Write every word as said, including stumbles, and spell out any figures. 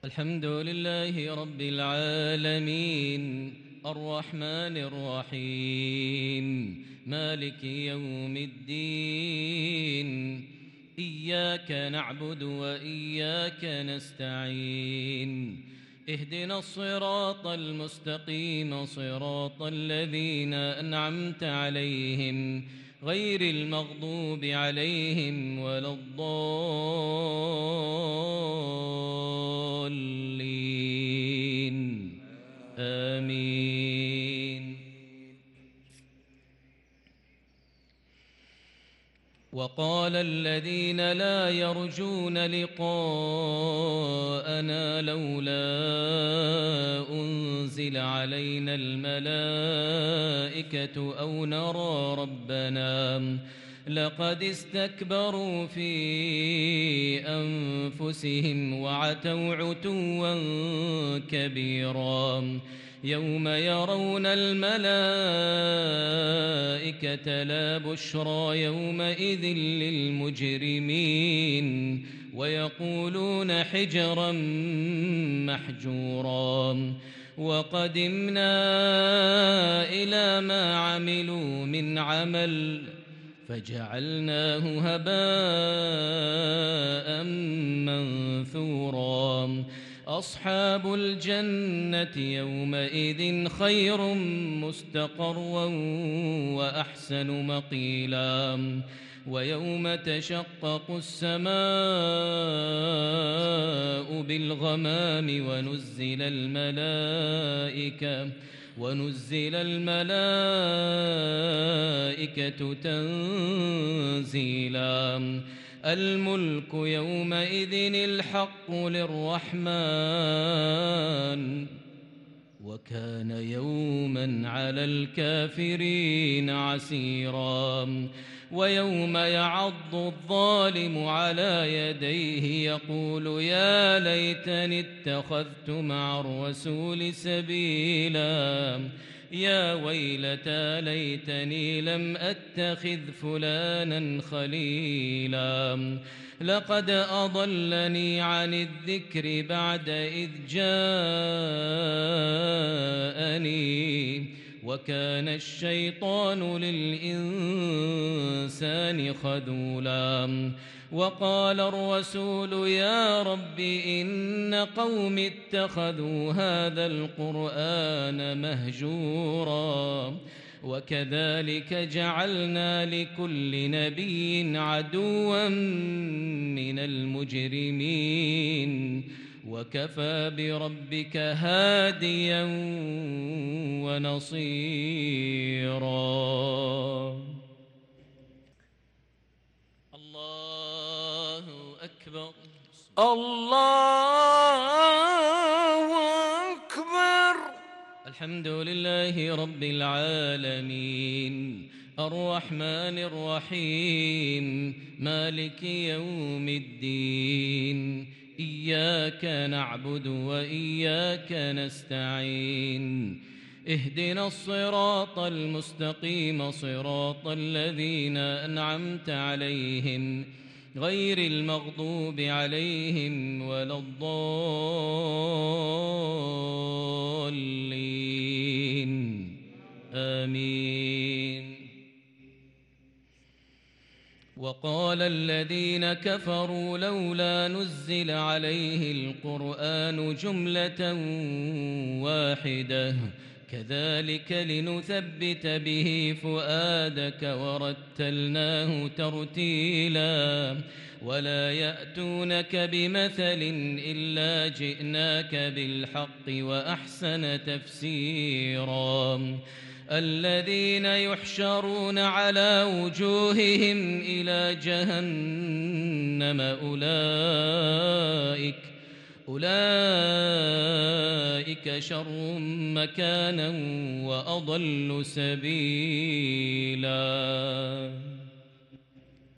الحمد لله رب العالمين الرحمن الرحيم مالك يوم الدين إياك نعبد وإياك نستعين اهدنا الصراط المستقيم صراط الذين أنعمت عليهم غير المغضوب عليهم ولا الضالين آمين. وقال الذين لا يرجون لقاءنا لولا أنزل علينا الملائكة أو نرى ربنا لقد استكبروا في أنفسهم وعتوا عتوا كبيرا يوم يرون الملائكة لا بشرى يومئذ للمجرمين ويقولون حجرا محجورا وقدمنا إلى ما عملوا من عمل فجعلناه هباء منثورا أصحاب الجنة يومئذ خير مستقرا وأحسن مقيلا ويوم تشقق السماء بالغمام ونزل الملائكة ونزل الملائكة تنزيلا الملك يومئذ الحق للرحمن وكان يوما على الكافرين عسيرا ويوم يعض الظالم على يديه يقول يا ليتني اتخذت مع الرسول سبيلا يا ويلتى ليتني لم أتخذ فلانا خليلا لقد أضلني عن الذكر بعد إذ جاءني وكان الشيطان للإنسان خذولا وقال الرسول يا رب إن قوم اتخذوا هذا القرآن مهجورا وكذلك جعلنا لكل نبي عدوا من المجرمين وكفى بربك هاديا ونصيرا. الله أكبر الله أكبر. الحمد لله رب العالمين الرحمن الرحيم مالك يوم الدين إياك نعبد وإياك نستعين اهدنا الصراط المستقيم صراط الذين أنعمت عليهم غير المغضوب عليهم ولا الضالين آمين. وقال الذين كفروا لولا نزل عليه القرآن جملة واحدة كذلك لنثبت به فؤادك ورتلناه ترتيلا ولا يأتونك بمثل إلا جئناك بالحق وأحسن تفسيرا الذين يحشرون على وجوههم إلى جهنم أولئك أولئك شر مكانا وأضل سبيلا.